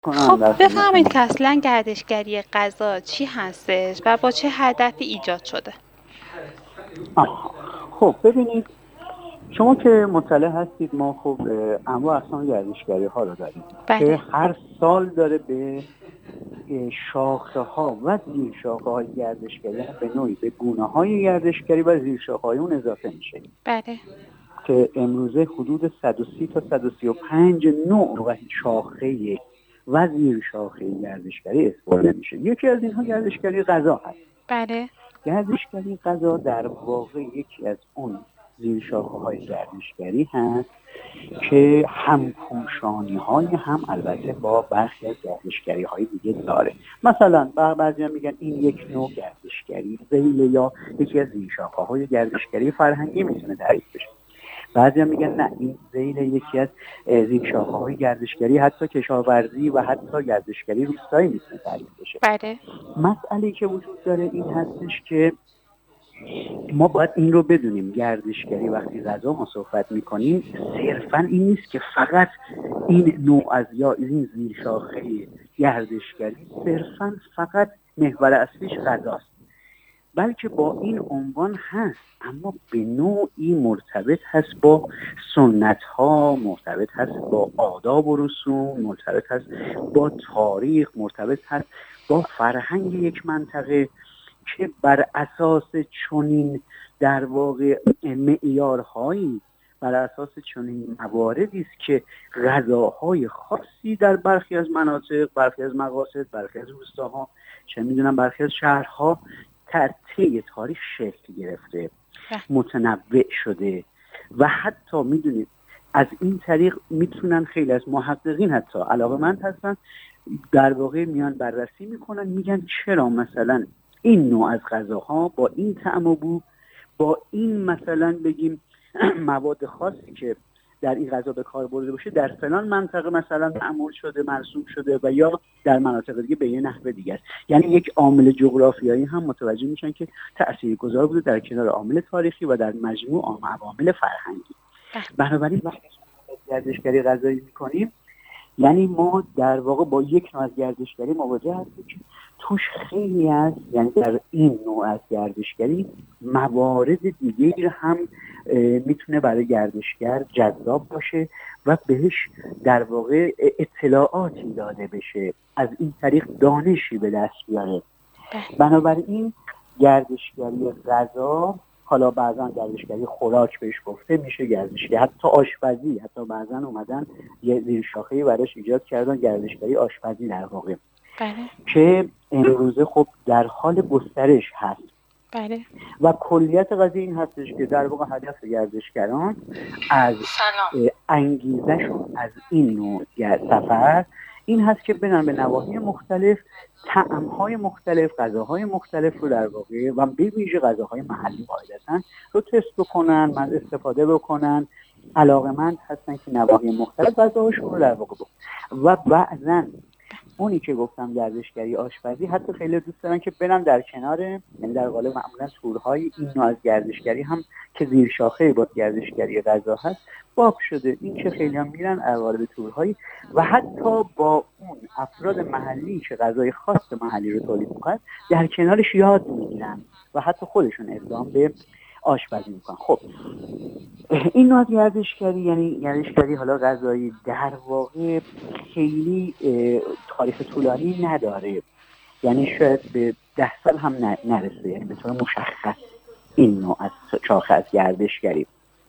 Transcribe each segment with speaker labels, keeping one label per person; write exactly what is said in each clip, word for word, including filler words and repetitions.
Speaker 1: کنم
Speaker 2: خب
Speaker 1: در خدمت
Speaker 2: بفرمایید
Speaker 1: شما.
Speaker 2: که اصلا گردشگری غذا چی هستش و با چه هدفی ایجاد شده؟
Speaker 1: آه. خب ببینید، شما که مطلع هستید ما خب اه، انواع اقسام گردشگری ها رو داریم
Speaker 2: بله.
Speaker 1: که هر سال داره به اه، شاخه ها و زیر شاخه های گردشگری، یعنی به نوعی به گونه های گردشگری و زیر شاخه های اون اضافه میشه
Speaker 2: بله.
Speaker 1: که امروزه حدود صد و سی تا صد و سی و پنج نوع و شاخه و زیر شاخه گردشگری استفاده میشه. یکی از اینها گردشگری غذا هست.
Speaker 2: بله.
Speaker 1: گردشگری غذا در واقع یکی از اون زیر شاخه های گردشگری هست که همپوشانی های هم البته با برخی از گردشگری های دیگه داره. مثلا بعضی هم میگن این یک نوع گردشگری ذیل یا یکی از زیر شاخه های گردشگری فرهنگی میتونه تعریف بشه. بعضی هم میگن نه، این ذیل یکی از زیر شاخه های گردشگری حتی کشاورزی و حتی گردشگری روستایی میتونه تعریف بشه.
Speaker 2: بله.
Speaker 1: مسئله که وجود داره این هستش که ما باید این رو بدونیم، گردشگری وقتی غذا ما صحبت میکنیم صرفا این نیست که فقط این نوع از یا این زیر شاخه گردشگری صرفا فقط محور اصلیش غذاست، بلکه با این عنوان هست اما به نوعی مرتبط هست با سنت ها، مرتبط هست با آداب و رسوم، مرتبط هست با تاریخ، مرتبط هست با فرهنگ یک منطقه که بر اساس چنین در واقع معیارهایی، بر اساس چنین مواردی است که غذاهای خاصی در برخی از مناطق، برخی از مقاصد، برخی از روستاها، چه میدونم برخی از شهرها در طی تاریخ شکل گرفته، متنوع شده و حتی میدونید از این طریق میتونن خیلی از محققین حتی علاقه‌مند هستن، در واقع میان بررسی میکنن، میگن چرا مثلا این نوع از غذاها با این طعم و بو، با این مثلا بگیم مواد خاصی که در این غذا به کار برده باشه در فلان منطقه مثلا معمول شده، مرسوم شده و یا در مناطق دیگه به یه نحو دیگه است. یعنی یک عامل جغرافیایی هم متوجه میشن که تاثیرگذار بوده در کنار عامل تاریخی و در مجموع عوامل فرهنگی. بنابراین وقتی گردشگری غذایی میکنیم یعنی ما در واقع با یک نوع از گردشگری مواجه هستیم که توش خیلی از، یعنی در این نوع از گردشگری موارد دیگه هم میتونه برای گردشگر جذاب باشه و بهش در واقع اطلاعاتی داده بشه، از این طریق دانشی به دست بیاره. بنابراین گردشگری غذا، حالا بعضا گردشگری خوراک بهش گفته میشه، گردشگری حتی آشپزی، حتی بعضا اومدن یه زیر شاخه‌ای براش ایجاد کردن، گردشگری آشپزی در واقع.
Speaker 2: بله.
Speaker 1: که امروزه خب در حال گسترش هست.
Speaker 2: بله.
Speaker 1: و کلیت قضیه این هستش که در واقع هدف گردشگران از انگیزشون از این نوع سفر این هست که برن به نواحی مختلف، طعم‌های مختلف، غذاهای مختلف رو در واقع و به ویژه غذاهای محلی قاعدتاً رو تست بکنن، من استفاده بکنن، علاقه‌مند هستن که نواحی مختلف غذاهاشون رو در واقع بکنن. و بعضاً اونی که گفتم گردشگری آشپزی، حتی خیلی دوست دارن که برن در کنار، یعنی در قالب معمولا تورهای این نوع از گردشگری هم که زیر شاخه با گردشگری غذا هست باب شده، این که خیلی هم میرن قالب تورهایی و حتی با اون افراد محلی که غذای خاص محلی رو تولید میکنن در کنارش یاد میگیرن و حتی خودشون اقدام به آشپزی میکنن. خب این نوع گردشگری، یعنی گردشگری حالا غذایی، در واقع خیلی تاریخ طولانی نداره، یعنی شاید به ده سال هم نرسه، یعنی به طور مشخص این نوع از شاخه از گردشگری.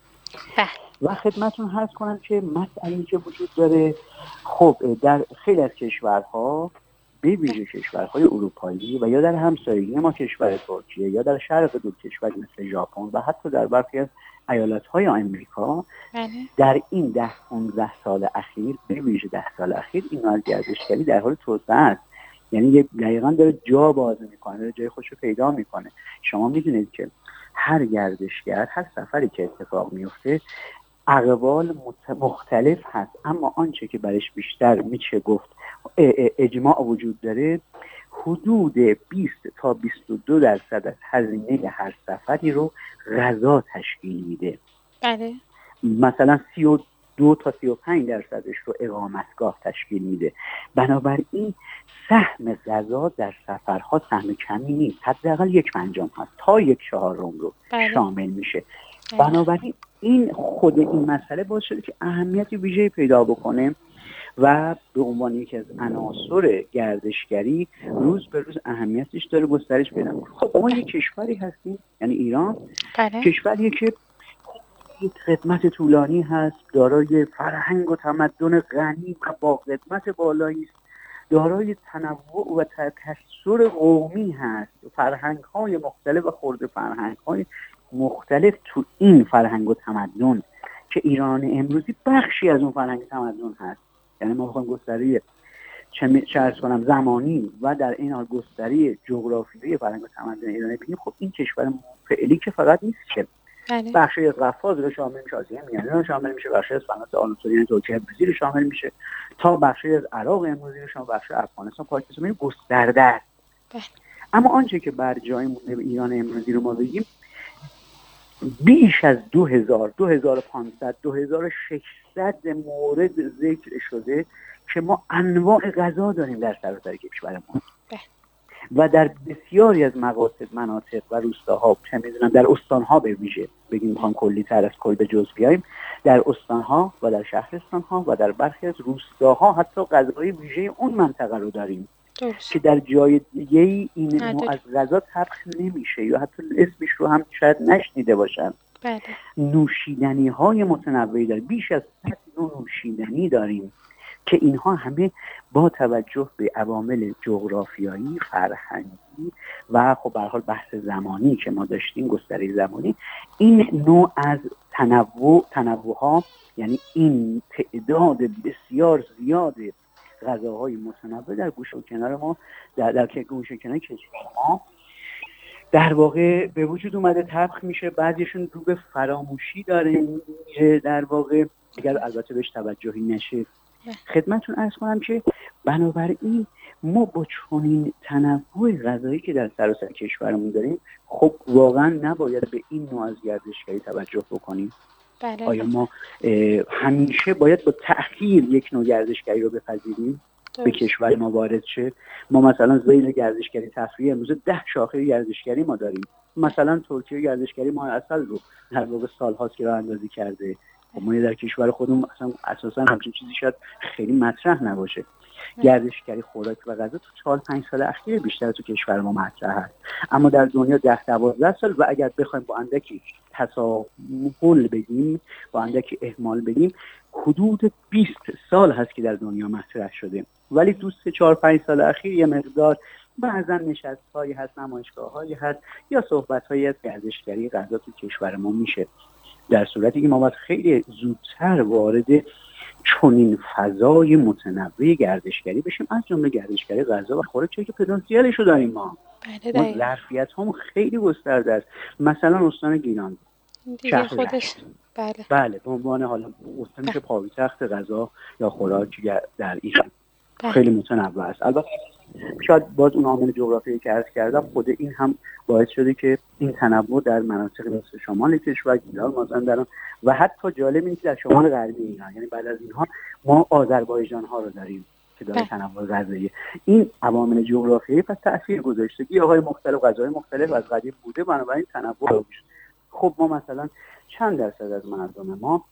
Speaker 1: و خدمتون عرض کنم که مسئله‌ای که وجود داره، خب در خیلی از کشورها به ویژه کشورهای اروپایی و یا در همسایگی ما کشور ترکیه یا در شرق دو کشور مثل ژاپن و حتی در برخی از ایالت‌های آمریکا در این ده پانزده سال اخیر، به ویژه ده سال اخیر، این نوع گردشگری در حال توسعه است. یعنی دقیقاً داره جا باز میکنه، داره جای خودش رو پیدا میکنه. شما میدونید که هر گردشگر، هر سفری که اتفاق میفته اقوال مختلف هست، اما آنچه که برش بیشتر میشه گفت اجماع وجود داره، حدود بیست تا بیست و دو درصد از هزینه هر سفری رو غذا تشکیل میده.
Speaker 2: بله.
Speaker 1: مثلا سی و دو تا سی و پنج درصدش رو اقامتگاه تشکیل میده. بنابراین سهم غذا در سفرها سهم کمی نیست، حداقل یک پنجم هست تا یک چهارم رو بله. شامل میشه. بله. بنابراین این خود این مسئله باعث شده که اهمیت ویژه‌ای پیدا بکنه و به عنوان یکی از عناصر گردشگری روز به روز اهمیتش داره گسترش پیدا میکنه. خب ما یک کشوری هستیم، یعنی ایران، بله. کشوری که یک خدمت طولانی هست، دارای فرهنگ و تمدن غنی و با خدمت بالایی است، دارای تنوع و تکثر قومی هست، فرهنگ‌های مختلف و خرد فرهنگ‌های مختلف تو این فرهنگ و تمدن که ایران امروزی بخشی از اون فرهنگ تمدن هست. یعنی ما بخوایم گستری چه عرض کنم زمانی و در این حال گستری جغرافیایی فرهنگ و تمدن ایران ببینیم، خب این کشور فعلی که فقط نیست که بخشی از قفقاز رو شامل میشه، آسیای میانه رو شامل میشه، بخشی از فناس آناتولی یعنی ترکیه بزیر رو شامل میشه، تا بخشی از عراق امروزی رو شامل، بخشی افغانستان، پاکستان، یعنی گسترده است. اما آنچه که بر جای مونده به ایران امروزی رو ما بگیم، بیش از دو هزار، دو هزار و پانصد، دو هزار و ششصد مورد ذکر شده که ما انواع غذا داریم در سراسر کشورمون و در بسیاری از مقاصد، مناطق و روستاها، چه میدونم در استانها به ویژه بگیم، میخوام کلی تر از کل به جز بیایم، در استانها و در شهرستانها و در برخی از روستاها حتی غذای ویژه اون منطقه رو داریم که در جای دیگه این نوع از غذا طبخ نمیشه یا حتی اسمش رو هم شاید نشنیده باشن. بله. نوشیدنی های متنوعی داریم، بیش از صد نوع نوشیدنی داریم که اینها همه با توجه به عوامل جغرافیایی، فرهنگی و خب به هر حال بحث زمانی که ما داشتیم، گستره زمانی، این نوع از تنوع تنوع ها، یعنی این تعداد بسیار زیاد غذاهای متنوع در گوشه و کنار ما، در در که گوشه و کنار کشور ما در واقع به وجود اومده، طبخ میشه. بعضیشون رو به فراموشی داره میره در واقع، اگر البته بهش توجهی نشه. خدمتتون عرض کنم که بنابراین ما با چنین تنوع غذایی که در سراسر کشورمون داریم، خب واقعا نباید به این نوع از گردشگری توجه بکنیم. بله. آیا ما همیشه باید با تأخیر یک نوع گردشگری رو بپذیریم به کشور ما وارد شه؟ ما مثلا ذیل گردشگری تفریحی امروز ده شاخه گردشگری ما داریم. مثلا ترکیه گردشگری ماه عسل رو در واقع سال‌هاست که راه اندازی کرده. ما در کشور خودمون اصلا اساسا همچین چیزی شاید خیلی مطرح نباشه. گردشگری خوراک و غذا تو چهار پنج سال اخیر بیشتر تو کشور ما مطرح هست، اما در دنیا ده دوازده سال و اگر بخوایم با اندکی تساهل بگیم، با اندکی اهمال بگیم، حدود بیست سال هست که در دنیا مطرح شده. ولی تو سه چهار پنج سال اخیر یه مقدار بعضا نشست‌هایی هست، نمایشگاه‌هایی هست یا صحبت‌هایی از گردشگری غذا تو کشور ما میشه، در صورتی که ما باید خیلی زودتر وارد چنین فضای متنوع گردشگری بشیم، از جمله گردشگری غذا و خوراک، چون که پتانسیلش رو داریم ما. ما ظرفیت هم خیلی گسترده است. مثلا استان گیلان
Speaker 2: دیگه خودش بله
Speaker 1: بله به عنوان حالا استان میشه پایتخت غذا یا خوراک در ایران، خیلی متنوع است. البته شاید باز اون عامل جغرافیایی که عرض کردم، خود این هم باعث شده که این تنوع در مناطق راست شمال کشور، گیلان، مازندران و حتی جالب اینه که در شمال غربی ایران، یعنی بعد از اینها ما آذربایجان ها رو داریم که داره تنوع غذایی. این عوامل جغرافیایی پس تأثیر گذاشته، گیاهای مختلف، غذاهای مختلف از قدیم بوده، بنابراین تنوع داشته. خب ما مثلا چند درصد از مردم ما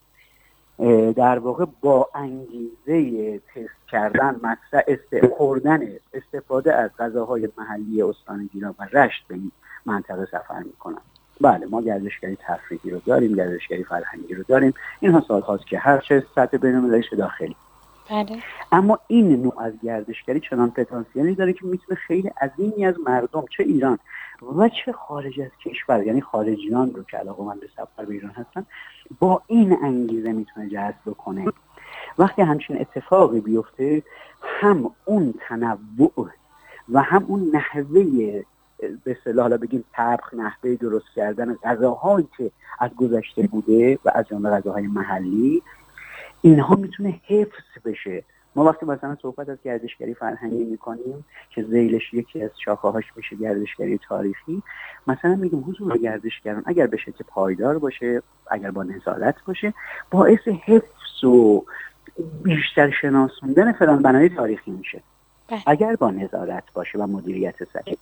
Speaker 1: در واقع با انگیزه تست کردن، مصرف، استفاده استفاده از غذاهای محلی استان گیلان و رشت به این منطقه سفر میکنن. بله ما گردشگری تفریحی رو داریم، گردشگری فرهنگی رو داریم، اینها سالهاست که هر چه سطح بین‌المللی داخلی.
Speaker 2: بله.
Speaker 1: اما این نوع از گردشگری چنان پتانسیلی داره که میتونه خیلی عظیمی از مردم، چه ایران و چه خارج از کشور، یعنی خارجیان رو که علاقه‌مند به سفر به ایران هستن، با این انگیزه میتونه جذب کنه. وقتی همچین اتفاقی بیفته، هم اون تنوع و هم اون نحوه، به اصطلاح حالا بگیم طبخ، نحوه درست کردن غذاهایی که از گذشته بوده و از جمله غذاهای محلی، اینها میتونه حفظ بشه. ما وقتی مثلا صحبت از گردشگری فرهنگی میکنیم که ذیلش یکی از شاخه‌هاش میشه گردشگری تاریخی، مثلا میگیم حضور گردشگران اگر بشه که پایدار باشه، اگر با نظارت باشه، باعث حفظ حدس و بیشتر شناسوندن فلان بنای تاریخی میشه اگر با نظارت باشه و مدیریت صحیح.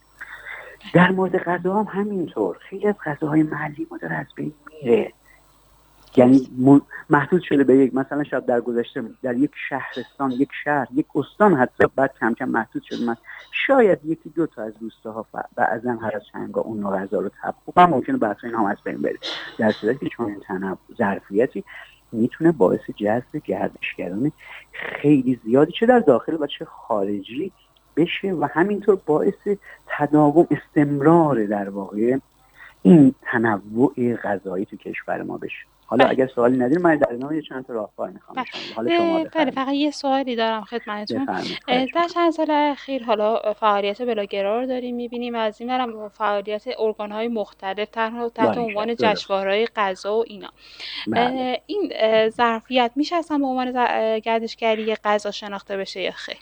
Speaker 1: در مورد غذا هم همینطور، خیلی از غذاهای محلی ما داره از بین میره، یعنی محدود شده به یک، مثلا شاید در گذشته در یک شهرستان، یک شهر، یک استان حتی، بعد کم کم محدود شده، من شاید یکی دو تا از روستاها بعضا هر از چندگاه اون نوع غذا رو طبخ و ممکنه بحث این هم از بین بره، در صورتی که چون این تنوع ظرفیتی میتونه باعث جذب گردشگران خیلی زیادی چه در داخل و چه خارجی بشه و همینطور باعث تداوم استمرار در واقع این تنوع غذایی تو کشور ما بشه. حالا بله. اگر سوالی ندارید من در ادامه چند تا راهکار میخوام بشم. حالا شما
Speaker 2: بله فقط یه سوالی دارم خدمتتون. در چند سال اخیر حالا فعالیت بلاگرها رو داریم میبینیم و از این برم فعالیت ارگان‌های مختلف تحت تحت عنوان جشنواره‌های غذا و اینا. بله. این ظرفیت میشه اصلا به عنوان گردشگری غذا شناخته بشه یا خیر؟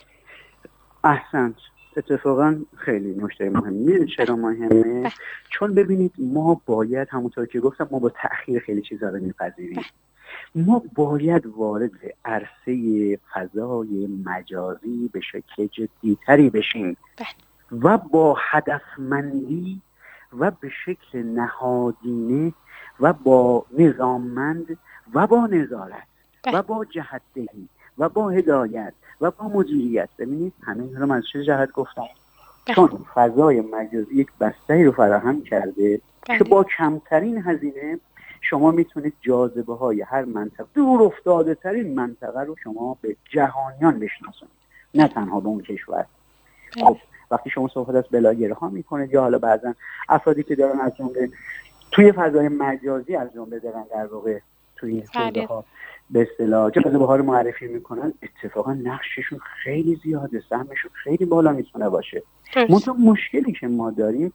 Speaker 1: احسنت. اتفاقا خیلی نکته مهمه. چرا مهمه؟ چون ببینید ما باید، همونطور که گفتم، ما با تأخیر خیلی چیزا رو میپذیریم. ما باید وارد عرصه فضای مجازی به شکل جدی‌تری بشیم و با هدفمندی و به شکل نهادینه و با نظاممند و با نظارت و با جهت‌دهی و با هدایت و با مدیریت. ببینید همه این رو من از چه جهت گفتم؟ چون فضای مجازی یک بسته‌ای رو فراهم کرده که با کمترین هزینه شما میتونید جاذبه های هر منطقه، دور افتاده ترین منطقه رو شما به جهانیان بشناسونید، نه تنها به اون کشور. خب وقتی شما صحبت از بلاگرها میکنید یا حالا بعضا افرادی که دارن از جمله توی فضای مجازی از جمله دارن در واقع توی این حوزه ها به اصطلاح جاذبه ها رو معرفی میکنن، اتفاقا نقششون خیلی زیاده، سهمشون خیلی بالا میتونه باشه. منتها مشکلی که ما داریم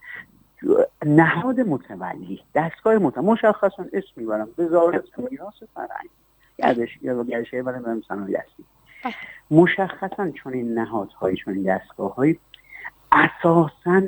Speaker 1: نهاد متولی، دستگاه متولی، مشخصا اسم میبرم وزارت میراث فرهنگ، گردش یا گردشگری برای برای صنایع دستی، مشخصا چون این نهادهای، چون این دستگاه‌های اساساً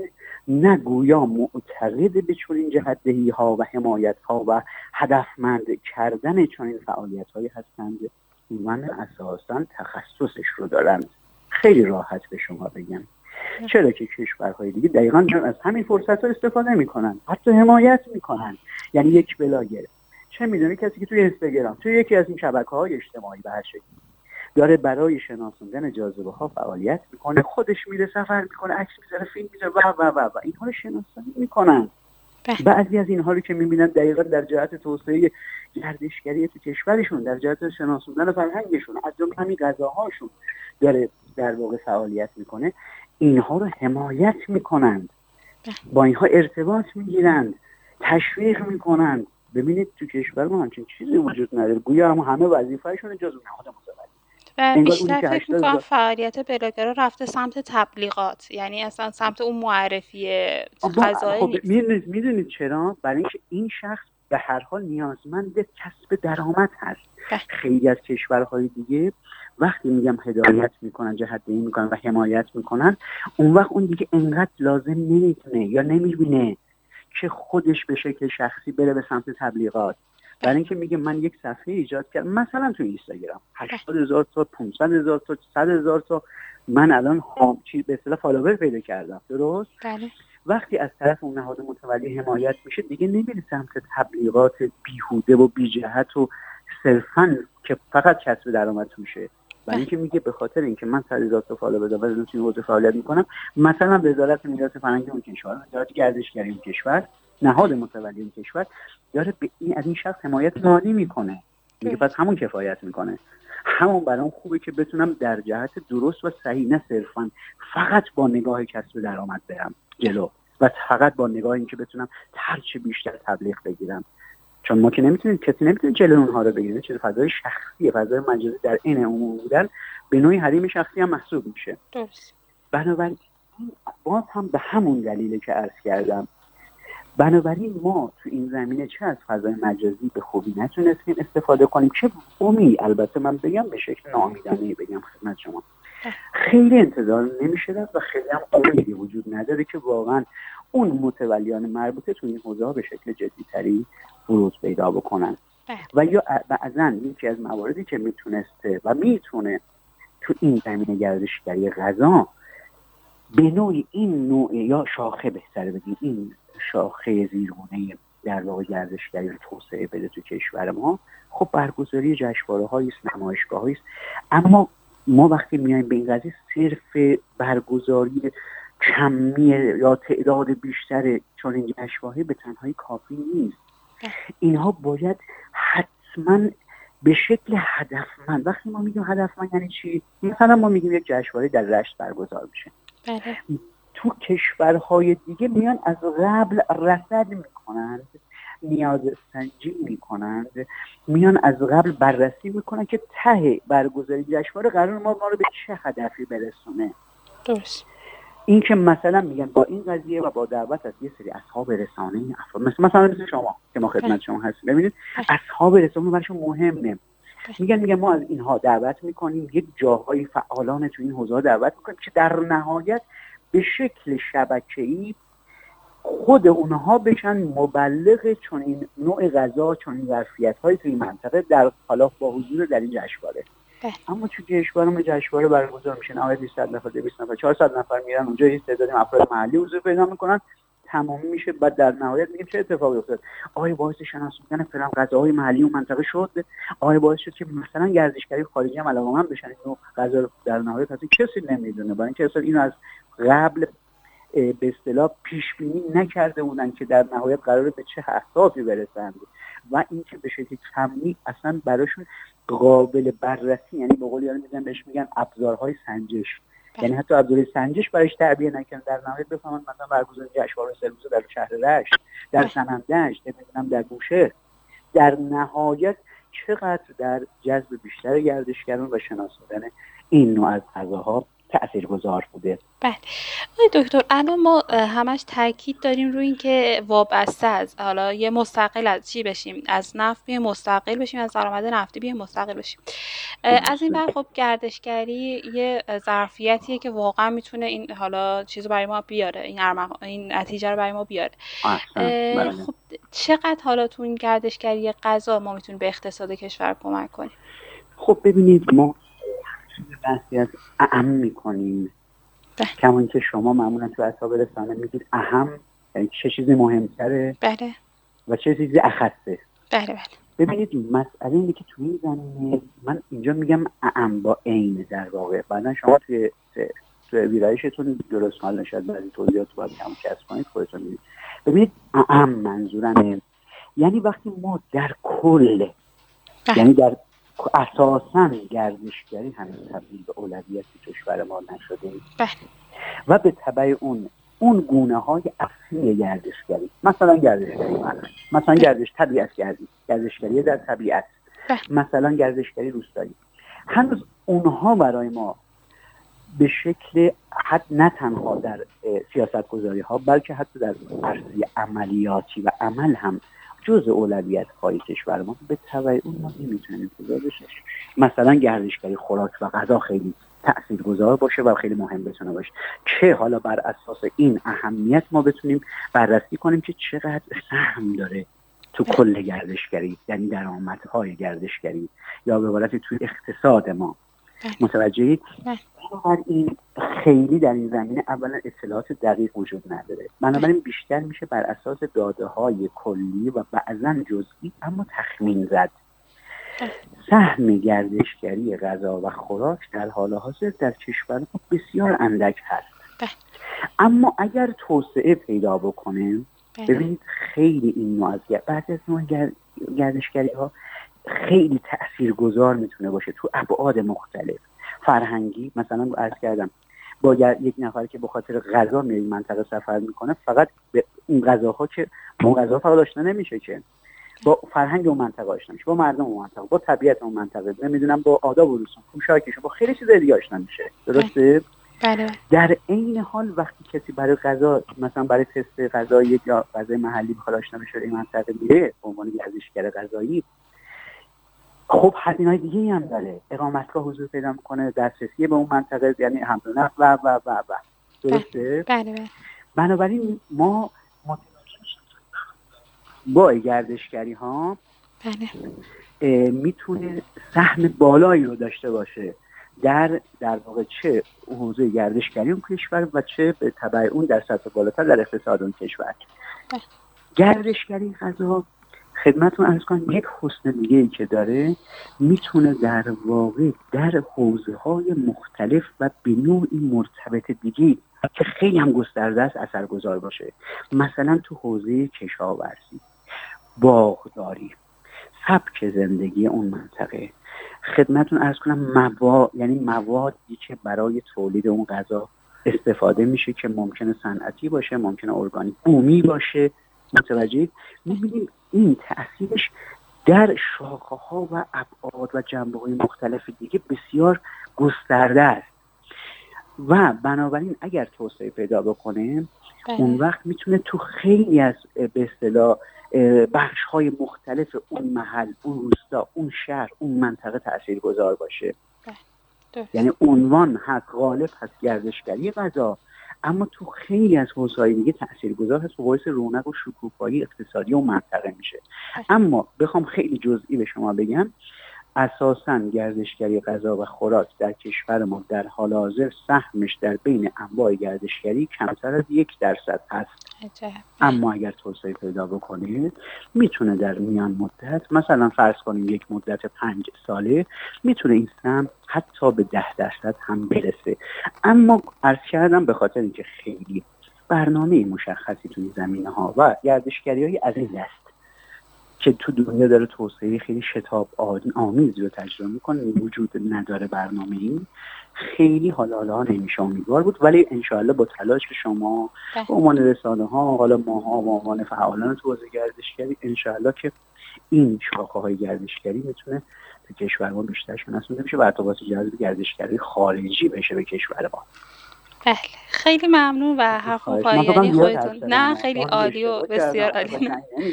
Speaker 1: نگویا معتقد به چنین جهت‌دهی ها و حمایت ها و هدفمند کردن چنین فعالیت هایی هستند من اساساً تخصصش رو دارند. خیلی راحت به شما بگم چرا که کشورهای دیگه دقیقاً از همین فرصت ها استفاده میکنن، حتی حمایت میکنن. یعنی یک بلاگر چه میدونه کسی که توی اینستاگرام، توی یکی از این شبکه‌های اجتماعی به هر شکلی داره برای شناسوندن جاذبه ها فعالیت میکنه، خودش میره سفر میکنه، عکس میذاره، فیلم میذاره و و و و اینها رو شناسایی میکنن. بعضی از اینها رو که میبینن دقیقاً در جهت توسعه گردشگری تو کشورشون، در جهت شناسوندن فرهنگشون، از جمله همین غذاهاشون داره در واقع فعالیت میکنه، اینها رو حمایت میکنند، با اینها ارتباط میگیرند، تشویق میکنند. ببینید تو کشور ما همچین چیزی وجود نداره، گویا هم همه وظیفه‌شون جزو نهاد متولی
Speaker 2: و بیشتر فکر میکنم فعالیت بلاگرها رفته سمت تبلیغات، یعنی اصلا سمت اون معرفی غذایی
Speaker 1: خب نیست. میدونید چرا؟ برای اینکه این شخص به هر حال نیازمند کسب درآمد هست. خیلی از کشورهای دیگه وقتی میگم هدایت میکنن، جهت‌دهی میکنن و حمایت میکنن، اون وقت اون دیگه انقدر لازم نمیتونه یا نمیبینه که خودش به شکل شخصی بره به سمت تبلیغات. برای اینکه میگه من یک صفحه ایجاد کردم مثلا تو اینستاگرام، هشتاد هزار تا، پانصد هزار تا، صد هزار تا من الان هم چی به اصطلاح فالوور پیدا کردم، درست؟
Speaker 2: بله.
Speaker 1: وقتی از طرف اون نهاد متولی حمایت میشه دیگه نمیره سمت تبلیغات بیهوده و بی جهت و صرفاً که فقط کسب درآمد میشه. برای اینکه میگه به خاطر اینکه من صد هزار تا فالوور دارم و توی حوزه فعالیت میکنم، مثلا وزارت میراث فرهنگی اون کشور، وزارت گردشگری اون کشور، نهاد متولی این کشور داره به این از این شخص حمایت مالی میکنه، میگه پس همون کفایت میکنه، همون برام خوبه که بتونم در جهت درست و صحیح، نه صرفا فقط با نگاه کسب درآمد برم جلو و فقط با نگاه اینکه بتونم هرچه بیشتر تبلیغ بگیرم. چون ما که نمیتونیم، کسی نمیتونه جلو اونها رو بگیره، چیز فضای شخصی، فضای مجازی در عین عموم بودن به نوعی حریم شخصی هم محسوب میشه.
Speaker 2: درست.
Speaker 1: بنابراین باز هم به همون دلیله که عرض کردم، بنابراین ما تو این زمینه چه از فضای مجازی به خوبی نتونستیم استفاده کنیم، چه امی البته من بگم به شکل ناامیدانه بگم خدمت شما، خیلی انتظار نمیشه و خیلی هم امیدی وجود نداره که واقعا اون متولیان مربوطه تو این حوزه ها به شکل جدی‌تری ورود پیدا بکنن. و یا بعضا یکی از مواردی که میتونسته و میتونه تو این زمینه گردشگری غذا به نوعی این نوع یا شاخه بهتره بگیم این شاخه زیرگونه در واقع گردشگری رو توسعه بده تو کشور ما. خب برگزاری جشنواره‌هایی است، نمایشگاه‌هایی است، اما ما وقتی میایم به این قضیه صرف برگزاری کمی یا تعداد بیشتر چون این جشنواره به تنهایی کافی نیست. اینها باید حتما به شکل هدفمند. وقتی ما میگیم هدفمند یعنی چی؟ مثلا ما میگیم یک جشنواره در رشت برگزار میشه.
Speaker 2: بله.
Speaker 1: تو کشورهای دیگه میان از قبل رصد میکنند، نیاز سنجی میکنند، میان از قبل بررسی میکنن که ته برگزاری جشنواره قرار ما ما رو به چه هدفی برسونه.
Speaker 2: درست.
Speaker 1: این که مثلا میگن با این قضیه و با دعوت از یه سری اصحاب رسانه افراد مثلا مثلا مثل شما که ما خدمت شما هستیم، ببینید اصحاب رسانه براشون مهمه. میگن میگن ما از اینها دعوت میکنیم، یک جاهای فعالان تو این حوزه دعوت میکنیم که در نهایت به شکل شبکه‌ای خود اونها بشن مبلغ چون این نوع غذا، چون این ظرفیت‌های توی منطقه در حالا با حضور در این جشنواره. اما تو جشنواره جشنواره برگزار میشه، نهایت بیست نفر، دویست نفر، چهارصد نفر میرن اونجا، یه تعداد افراد محلی حضور پیدا میکنن، تمام میشه. بعد در نهایت میگیم چه اتفاقی افتاد؟ آیا باعث شناسوندن فلان غذاهای محلی اون منطقه شد؟ آیا باعث شد که مثلا گردشگری خارجی هم علاقه‌مند بشن اینو غذا رو در نهایت اصلا کسی نمیدونه، برای اینکه اصلا اینو از قبل به اصطلاح پیش بینی نکرده بودن که در نهایت قراره به چه اهدافی برسند و اینکه به شکل کمی اصلا براشون قابل بررسی، یعنی به قول یارو میگن بهش میگن ابزارهای سنجش، یعنی حتی ابزار سنجش برایش تعبیه نکردن، در نهایت بفهمن مثلا برگزاری جشنواره سلوزه در شهر رشت، در سنندج، نمیدونم در بوشهر، در نهایت چقدر در جذب بیشتر گردشگران و شناساندن این نوع از غذاها تاثیرگذار بوده.
Speaker 2: بله. آقای دکتر الان ما همش تاکید داریم روی این که وابسته از حالا یه مستقل از چی بشیم، از نفت بیایم مستقل بشیم، از درآمد نفتی بیایم مستقل بشیم. از این ور خب گردشگری یه ظرفیتیه که واقعا میتونه این حالا چیزو برای ما بیاره، این ارمغ... این نتیجه رو برای ما بیاره. خب چقدر حالا تو این گردشگری غذا ما میتونیم به اقتصاد کشور کمک کنیم؟
Speaker 1: خب ببینید ما بحثی از اهم میکنیم، کما اینکه شما معمولا تو اصحاب رسانه میگید اهم، یعنی چه چیزی مهمتره
Speaker 2: بله
Speaker 1: و چه چیزی اخصه.
Speaker 2: بله بله.
Speaker 1: ببینید مسئله اینه که تو این زمینه من اینجا میگم اهم با عین در واقع، بعدا شما توی تو ویرایشتون درست حال نشد بعضی توضیحات باید کم کسب کنید خودتون میدید. ببینید اهم منظورمه یعنی وقتی ما در کل بله. یعنی در اساساً گردشگری هنوز تبدیل به اولویت کشور ما نشده
Speaker 2: بله.
Speaker 1: و به تبع اون اون گونه های اصلی گردشگری، مثلا گردشگری من مثلا گردش طبیعت گردی گردشگری در طبیعت
Speaker 2: بله.
Speaker 1: مثلا گردشگری روستایی، هنوز اونها برای ما به شکل حد نه تنها در سیاست گذاری ها بلکه حتی در عرصه عملیاتی و عمل هم جز اولویت های کشور ما به تبع اون ما نمیتونیم انتظار بشه. مثلا گردشگری خوراک و غذا خیلی تاثیرگذار باشه و خیلی مهم بتونه باشه که حالا بر اساس این اهمیت ما بتونیم بررسی کنیم که چقدر سهم داره تو کل گردشگری، یعنی درآمدهای گردشگری یا به عبارت توی اقتصاد ما. متوجهید؟ این خیلی در این زمینه اولا اطلاعات دقیق وجود نداره، بنابراین بیشتر میشه بر اساس داده های کلی و بعضا جزئی اما تخمین زد. سهم گردشگری غذا و خوراک در حال حاضر در کشور ما بسیار اندک هست، اما اگر توسعه پیدا بکنه ببینید خیلی این نوع از بعضی از نوع گردشگری ها خیلی تاثیرگذار میتونه باشه تو ابعاد مختلف فرهنگی. مثلا عرض کردم با یک نفر که به خاطر غذا میره این منطقه سفر میکنه، فقط به این غذاها که با غذا فقط آشنا نمیشه که با فرهنگ اون منطقه آشنا میشه، با مردم اون منطقه، با طبیعت اون منطقه، نمیدونم با آداب و رسوم، پوشاکش، با خیلی چیزا دیگه آشنا میشه. درسته؟
Speaker 2: بله.
Speaker 1: در عین حال وقتی کسی برای غذا مثلا برای تست غذایی یا غذای محلی بخواد آشنا بشه این منطقه میره به عنوان گردشگر غذایی، خب هزینه‌های دیگه‌ای هم داره، اقامتگاه حضور پیدا می‌کنه، دسترسی به اون منطقه یعنی حمل و نقل و و و و درسته؟
Speaker 2: بله بله.
Speaker 1: بنابراین ما با گردشگری ها
Speaker 2: بله.
Speaker 1: میتونه سهم بالایی رو داشته باشه در در واقع چه حوزه گردشگری اون کشور و چه به تبع اون در سطح بالاتر در اقتصاد اون کشور.
Speaker 2: بله.
Speaker 1: گردشگری غذا خدمتتون عرض کنم یک حسن دیگه ای که داره، میتونه در واقع در حوزه‌های مختلف و به نوعی مرتبط دیگه که خیلی هم گسترده است اثرگذار باشه. مثلا تو حوزه کشاورزی، باغداری، سبک زندگی اون منطقه. خدمتتون عرض کنم مواد، یعنی موادی که برای تولید اون غذا استفاده میشه که ممکنه صنعتی باشه، ممکنه ارگانیک، بومی باشه. متوجه می‌بینیم این تأثیرش در شاخه‌ها و ابعاد و جنبه‌های مختلف دیگه بسیار گسترده است و بنابراین اگر توسعه پیدا بکنه اون وقت میتونه تو خیلی از به اصطلاح بخش‌های مختلف اون محل، اون روستا، اون شهر، اون منطقه تاثیرگذار باشه. یعنی عنوان حق غالب هست گردشگری غذا، اما تو خیلی از حوزه‌های دیگه تاثیرگذار هست و باعث رونق و شکوفایی اقتصادی اون منطقه میشه. اما بخوام خیلی جزئی به شما بگم، اساساً گردشگری غذا و خوراک در کشور ما در حال حاضر سهمش در بین انواع گردشگری کمتر از یک درصد هست. اما اگر توسعه پیدا بکنه میتونه در میان مدت، مثلا فرض کنیم یک مدت پنج ساله، میتونه این سهم حتی به ده درصد هم برسه. اما عرض کردم به خاطر اینکه خیلی برنامه مشخصی توی زمینه ها و گردشگری های از این دست که تو دنیا داره توسعه خیلی شتاب آمیزی رو تجربه میکنه وجود نداره، برنامه این خیلی حالا حالا نمیشه امیدوار بود، ولی انشاءالله با تلاش شما به عنوان رسانه ها، حالا ماها به عنوان فعالان تو حوزه گردشگری، انشاءالله که این شاخه های گردشگری میتونه تو کشور ما بیشتر شناسایی بشه و ارتباط جذب گردشگری خارجی بشه به کشور ما.
Speaker 2: بله، خیلی ممنون و حرف پایانی خودتون. نه خیلی عالی و بسیار عالی.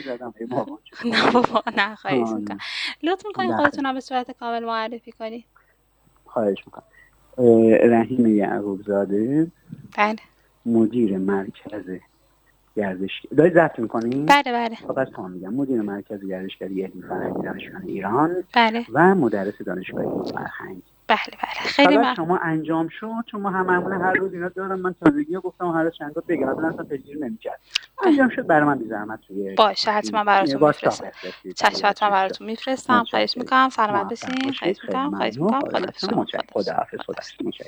Speaker 2: نه بابا نه، خواهش میکنم. لطف میکنید خودتون هم به صورت کامل معرفی کنید.
Speaker 1: خواهش میکنم. رحیم یعقوب زاده.
Speaker 2: بله.
Speaker 1: مدیر مرکز گردشگری. دارید ضبط میکنید؟
Speaker 2: بله بله.
Speaker 1: فقط تا میگم مدیر مرکز گردشگری علمی فرهنگی دانشگاه ایران.
Speaker 2: بله.
Speaker 1: و مدرس دانشگاه فرهنگ.
Speaker 2: بله بله، خیلی ممنون.
Speaker 1: شما انجام شد، چون ما هممون هر روز اینا دارم، من تازگی گفتم هر روز چند تا بگم، مثلا اصلا پیگیری نمی‌کرد. انجام شد برای من بی زحمت توی
Speaker 2: باشه، حتما براتون میفرستم. چشم، حتما براتون میفرستم. خواهش می‌کنم. سلامت باشین. خواهش می‌کنم. خواهش می‌کنم. خدا حافظ.
Speaker 1: خدا حافظ.